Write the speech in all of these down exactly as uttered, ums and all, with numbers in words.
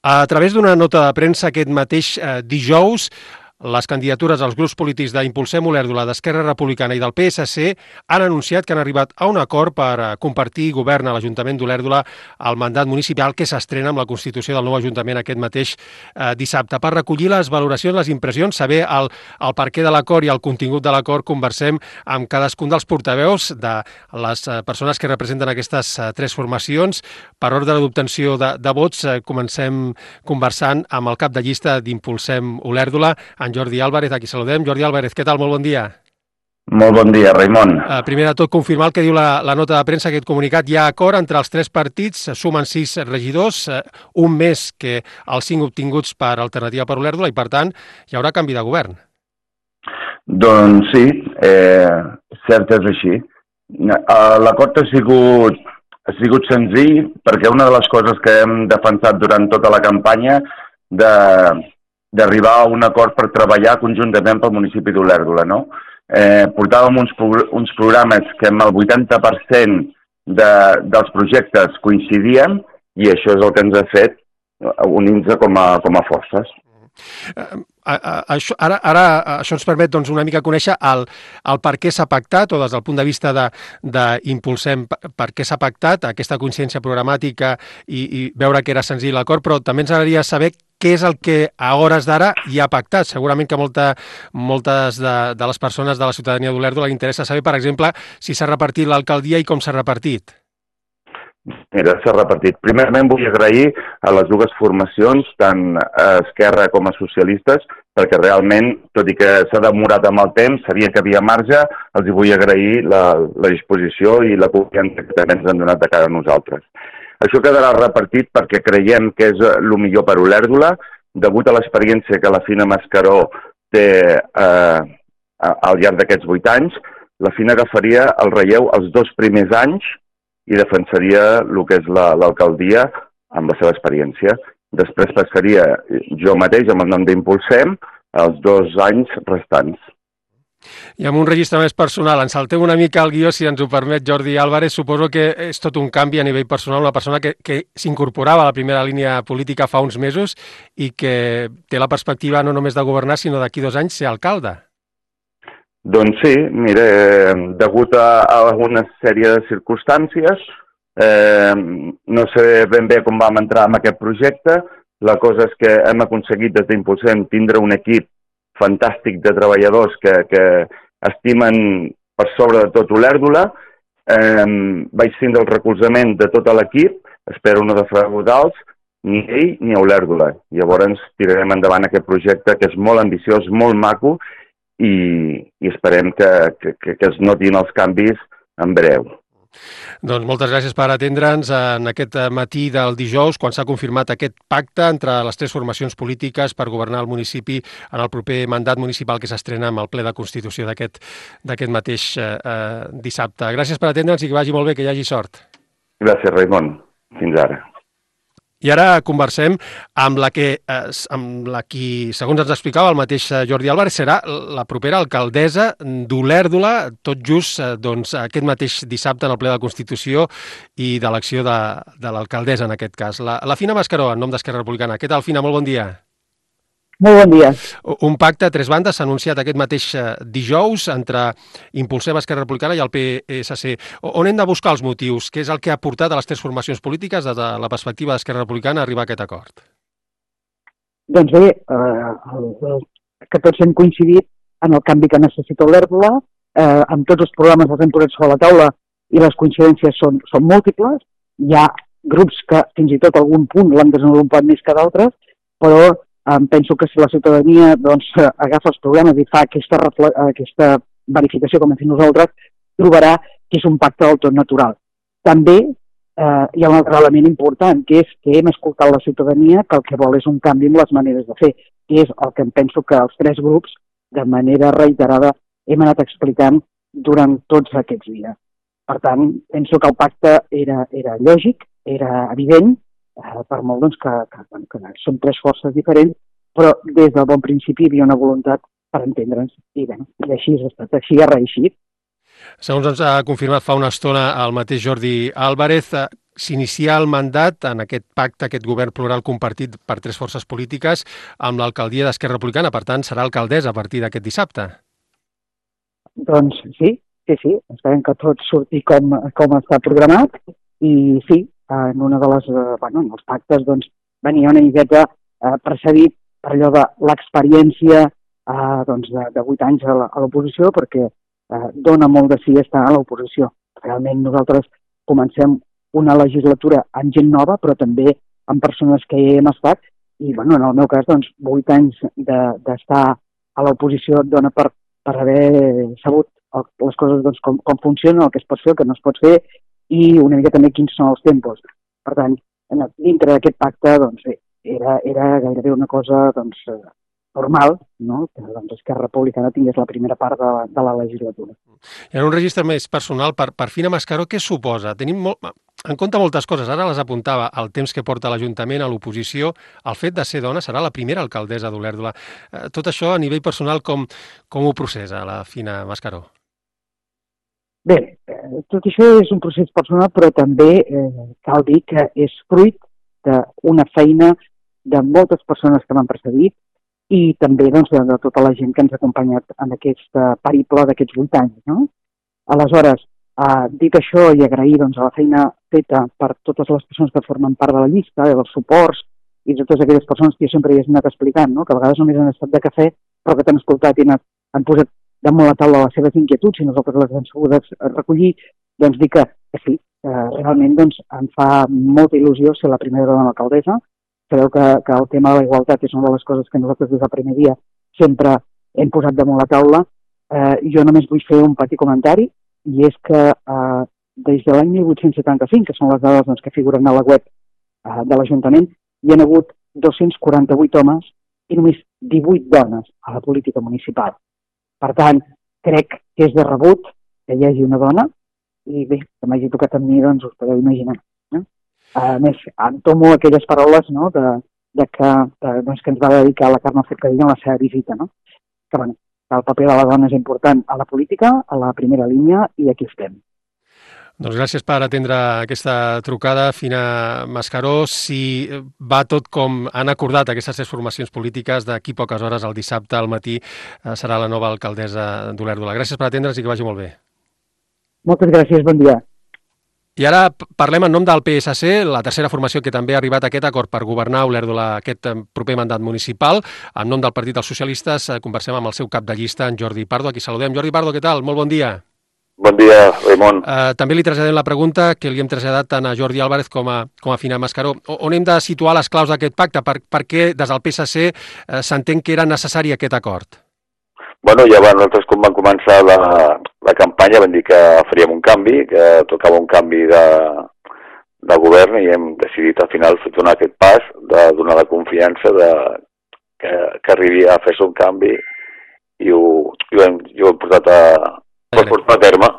A través d'una nota de premsa aquest mateix eh, dijous, les candidatures als grups polítics d'Impulsem Olèrdola, d'Esquerra Republicana i del P S C han anunciat que han arribat a un acord per compartir govern a l'Ajuntament d'Olèrdola al mandat municipal que s'estrena amb la constitució del nou Ajuntament aquest mateix eh, dissabte. Per recollir les valoracions, les impressions, saber el, el perquè de l'acord i el contingut de l'acord, conversem amb cadascun dels portaveus de les eh, persones que representen aquestes eh, tres formacions. Per ordre d'obtenció de, de vots, eh, comencem conversant amb el cap de llista d'Impulsem Olèrdola, en Jordi Álvarez, a qui saludem. Jordi Álvarez, què tal? Molt bon dia. Molt bon dia, Raimon. Uh, primer de tot, confirmar el que diu la, la nota de premsa, aquest comunicat. Hi ha acord entre els tres partits, sumen sis regidors, uh, un més que els cinc obtinguts per Alternativa per Olèrdola i, per tant, hi haurà canvi de govern. Doncs sí, eh, cert és així. L'acord ha sigut, ha sigut senzill perquè una de les coses que hem defensat durant tota la campanya de... d'arribar a un acord per treballar conjuntament pel municipi d'Olèrdola, no? Eh, portàvem uns, uns programes que amb el vuitanta per cent de, dels projectes coincidien i això és el que ens ha fet unir-nos com a, com a forces. Uh, uh, uh, això, ara, ara això ens permet doncs, una mica conèixer el, el per què s'ha pactat, o des del punt de vista d'Impulsem, per què s'ha pactat aquesta consciència programàtica i, i veure que era senzill l'acord, però també ens agradaria saber què és el que a hores d'ara hi ha pactat. Segurament que molta, moltes de, de les persones de la ciutadania d'Olèrdola li interessa saber, per exemple, si s'ha repartit l'alcaldia i com s'ha repartit. Mira, s'ha repartit. Primerament vull agrair a les dues formacions, tant a Esquerra com a socialistes, perquè realment, tot i que s'ha demorat amb el temps, sabia que havia marge, els hi vull agrair la, la disposició i la confiança que també ens han donat de cara a nosaltres. Això quedarà repartit perquè creiem que és el millor per Olèrdola, degut a l'experiència que la Fina Mascaró té eh, al llarg d'aquests vuit anys. La Fina agafaria el relleu els dos primers anys i defensaria el que és l'alcaldia amb la seva experiència. Després passaria jo mateix amb el nom d'Impulsem els dos anys restants. I amb un registre més personal, ens saltem una mica el guió, si ens ho permet, Jordi Álvarez. Suposo que és tot un canvi a nivell personal, una persona que, que s'incorporava a la primera línia política fa uns mesos i que té la perspectiva no només de governar, sinó d'aquí dos anys ser alcalde. Doncs sí, mira, degut a, a una sèrie de circumstàncies, eh, no sé ben bé com vam entrar en aquest projecte. La cosa és que hem aconseguit des d'Impulsem tindre un equip fantàstic de treballadors que, que estimen per sobre de tot Olèrdola. Eh, vaig tindre el recolzament de tot l'equip, espero no defraudar-los, ni ell ni a Olèrdola. Llavors tirarem endavant aquest projecte que és molt ambiciós, molt maco i, i esperem que, que, que es notin els canvis en breu. Doncs moltes gràcies per atendre'ns en aquest matí del dijous, quan s'ha confirmat aquest pacte entre les tres formacions polítiques per governar el municipi en el proper mandat municipal que s'estrena amb el ple de Constitució d'aquest d'aquest mateix eh, dissabte. Gràcies per atendre'ns i que vagi molt bé, que hi hagi sort. Gràcies, Raimon. Fins ara. I ara conversem amb la que, eh, amb la qui, segons ens explicava el mateix Jordi Álvarez, serà la propera alcaldessa d'Olèrdola, tot just eh, doncs, aquest mateix dissabte en el ple de la Constitució i d'elecció de, de l'alcaldessa, en aquest cas. La, la Fina Mascaró, en nom d'Esquerra Republicana. Què tal, Fina? Molt bon dia. Molt bon dia. Un pacte a tres bandes s'ha anunciat aquest mateix dijous entre Impulsem, Esquerra Republicana i el P S C. On hem de buscar els motius? Què és el que ha portat a les tres formacions polítiques des de la perspectiva d'Esquerra Republicana a arribar a aquest acord? Doncs bé, eh, que tots hem coincidit en el canvi que necessita Olèrdola, eh, amb tots els programes els hem posat sobre la taula i les coincidències són, són múltiples. Hi ha grups que fins i tot a algun punt l'han desenvolupat més que d'altres, però Em penso que si la ciutadania doncs, agafa els programes i fa aquesta, aquesta verificació com hem fet nosaltres, trobarà que és un pacte del tot natural. També eh, hi ha un altre element important, que és que hem escoltat la ciutadania que el que vol és un canvi en les maneres de fer, que és el que em penso que els tres grups, de manera reiterada, hem anat explicant durant tots aquests dies. Per tant, penso que el pacte era, era lògic, era evident, Eh, per molt doncs, que, que, que, que són tres forces diferents, però des del bon principi hi havia una voluntat per entendre'ns i, bé, i així ha estat, així ha reeixit. Segons ens ha confirmat fa una estona el mateix Jordi Álvarez, s'inicia el mandat en aquest pacte, aquest govern plural compartit per tres forces polítiques amb l'alcaldia d'Esquerra Republicana. Per tant, serà alcaldessa a partir d'aquest dissabte. Doncs sí, sí, sí. Esperem que tot surti com, com està programat i sí, en una de les, bueno, en els pactes doncs, venia una miqueta eh, precedit per allò de l'experiència eh, doncs de, de vuit anys a l'oposició, perquè eh, dona molt de sí estar a l'oposició. Realment nosaltres comencem una legislatura amb gent nova, però també amb persones que hi hem estat, i bueno, en el meu cas, doncs, vuit anys d'estar de, a l'oposició et dona per, per haver sabut el, les coses doncs, com, com funcionen, el que es pot fer, el que no es pot fer, i una mica també quins són els tempos. Per tant, dintre d'aquest pacte, doncs, era, era gairebé una cosa doncs, normal, no? Que doncs, Esquerra Republicana tingués la primera part de, de la legislatura. I en un registre més personal, per, per Fina Mascaró, què suposa? Tenim molt, en compte moltes coses, ara les apuntava, el temps que porta l'Ajuntament a l'oposició, el fet de ser dona, serà la primera alcaldessa d'Olèrdola. Eh, tot això a nivell personal, com, com ho processa la Fina Mascaró? Bé, tot això és un procés personal, però també eh, cal dir que és fruit d'una feina de moltes persones que m'han precedit i també doncs, de, de tota la gent que ens ha acompanyat en aquest periple d'aquests vuit anys. No? Aleshores, eh, dit això i agrair doncs, a la feina feta per totes les persones que formen part de la llista, dels suports i de totes aquelles persones que jo sempre hi he anat explicant, no? Que a vegades només han estat de cafè, però que t'han escoltat i han, han posat damunt la taula les seves inquietuds i nosaltres les hem sabut recollir, doncs dir que, que sí, eh, realment doncs, em fa molta il·lusió ser la primera dona alcaldessa. Sabeu que, que el tema de la igualtat és una de les coses que nosaltres des del primer dia sempre hem posat damunt la taula. Eh, jo només vull fer un petit comentari, i és que eh, des de l'any mil vuit-cents setanta-cinc, que són les dades doncs, que figuren a la web eh, de l'Ajuntament, hi ha hagut dos-cents quaranta-vuit homes i només divuit dones a la política municipal. Per tant, crec que és de rebut que hi hagi una dona i bé, que m'hagi tocat amb mi, doncs us podeu imaginar. No? A més, em tomo aquelles paroles no, de, de que, de, doncs, que ens va dedicar la Carme Forcadell en la seva visita. No? Que, bueno, el paper de la dona és important a la política, a la primera línia, i aquí estem. Doncs gràcies per atendre aquesta trucada, Fina Mascaró. Si va tot com han acordat aquestes tres formacions polítiques, d'aquí poques hores, el dissabte al matí, serà la nova alcaldessa d'Olèrdola. Gràcies per atendre's i que vagi molt bé. Moltes gràcies, bon dia. I ara parlem en nom del P S C, la tercera formació que també ha arribat a aquest acord per governar Olèrdola aquest proper mandat municipal. En nom del Partit dels Socialistes conversem amb el seu cap de llista, en Jordi Pardo. Aquí saludem. Jordi Pardo, què tal? Molt bon dia. Bon dia, Raimon. Uh, també li traslladem la pregunta que li hem traslladat tant a Jordi Álvarez com a, com a Fina Mascaró. On hem de situar les claus d'aquest pacte? Per, per què des del P S C uh, s'entén que era necessari aquest acord? Bueno, ja va, nosaltres quan vam començar la, la campanya vam dir que faríem un canvi, que tocava un canvi de, de govern i hem decidit al final donar aquest pas, de donar la confiança de, que, que arribi a fer-se un canvi i ho, i ho, hem, i ho hem portat a, a portar a terme.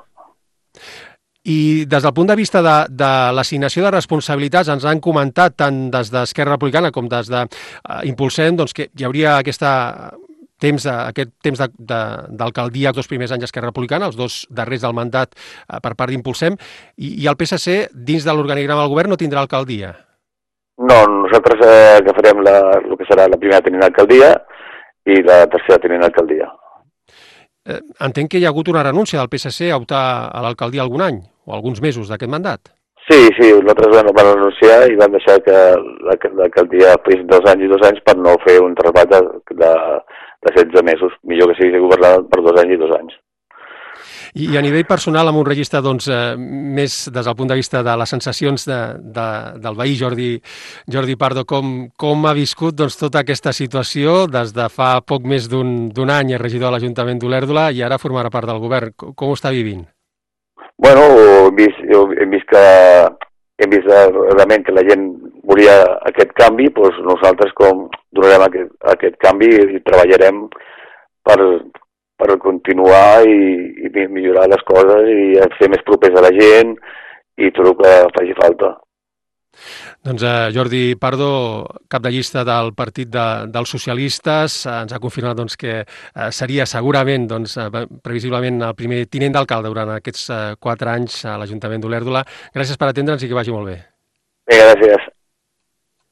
I des del punt de vista de, de l'assignació de responsabilitats ens han comentat tant des d'Esquerra Republicana com des de uh, Impulsem doncs, que hi hauria aquesta temps, de, aquest temps d'alcaldia, els dos primers anys d'Esquerra Republicana, els dos darrers del mandat uh, per part d'Impulsem, i, i el P S C, dins de l'organigrama del govern, no tindrà alcaldia. No, nosaltres eh, agafarem la, el que serà la primera tenint alcaldia i la tercera tenint alcaldia. Eh, entenc que hi ha hagut una renúncia del P S C a optar a l'alcaldia algun any o alguns mesos d'aquest mandat. Sí, sí, nosaltres vam, vam renunciar i vam deixar que l'alcaldia fes dos anys i dos anys per no fer un treball de, de, de setze mesos. Millor que sigui governat per dos anys i dos anys. I, i a nivell personal, amb un registre doncs, eh, més des del punt de vista de les sensacions de, de, del veí Jordi, Jordi Pardo, com, com ha viscut doncs, tota aquesta situació des de fa poc més d'un any és regidor de l'Ajuntament d'Olèrdola i ara formarà part del govern. Com, com ho està vivint? Bueno, hem vist, hem vist que hem vist realment que la gent volia aquest canvi, doncs nosaltres com donarem aquest, aquest canvi i treballarem per, per continuar i, i millorar les coses i ser més propers a la gent i tot el que faci falta. Doncs eh, Jordi Pardo, cap de llista del Partit de, dels Socialistes, eh, ens ha confirmat doncs, que eh, seria segurament, doncs, eh, previsiblement, el primer tinent d'alcalde durant aquests eh, quatre anys a l'Ajuntament d'Olèrdola. Gràcies per atendre'ns i que vagi molt bé. Bé, gràcies.